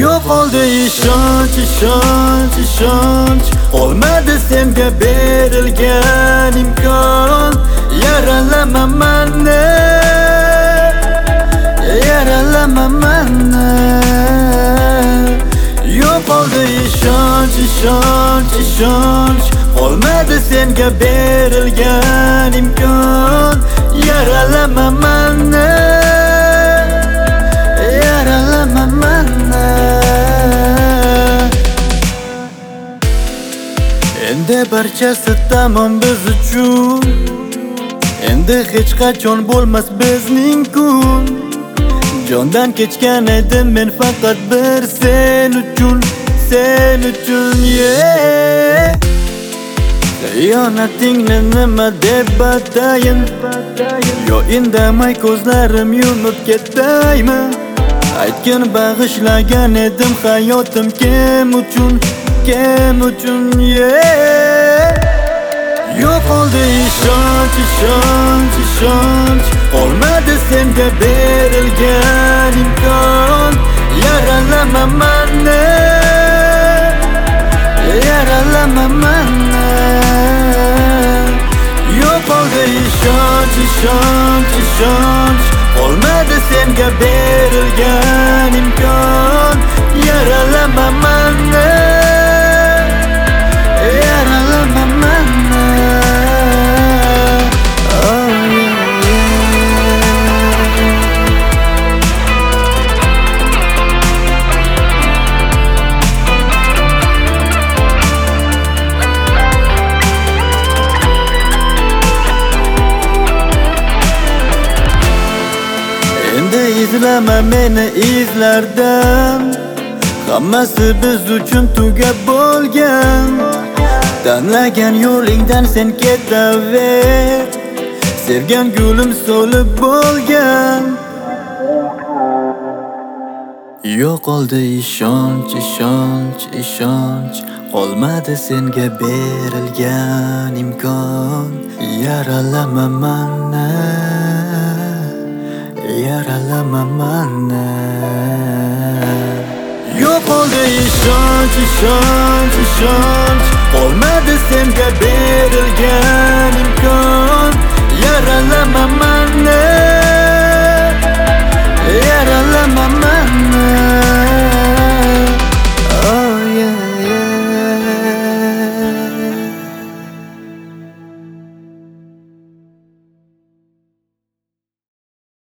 Yo'qoldi ishonch Qolmadi senga berilgan imkon Yaralama mani Yo'qoldi ishonch Qolmadi senga berilgan imkon Yaralama mani Endi barchasi tamom biz uchun Endi hech qachon bo'lmas bizning kun Jondan kechgan edim men faqat bir sen uchun yeah. Xiyonatingni nima deb atayin Yo indamay ko'zlarim yumib ketaymi Aytgin bag'ishlagan edim hayotim kim uchun yeah. Yo'qoldi ishonch Qolmadi senga berilgan imkon Yaralama mani Yo'qoldi ishonch Qolmadi senga berilgan imkon Yaralama mani Endi izlama meni izlardan Hammasi biz uchun tugab bo'lgan Tanlagan yo'lingdan sen ketaver Sevgan gulim so'lib bo'lgan Yo'qoldi ishonch Qolmadi senga berilgan imkon Yaralama mani Yo'qoldi ishonch Qolmadi senga berilgan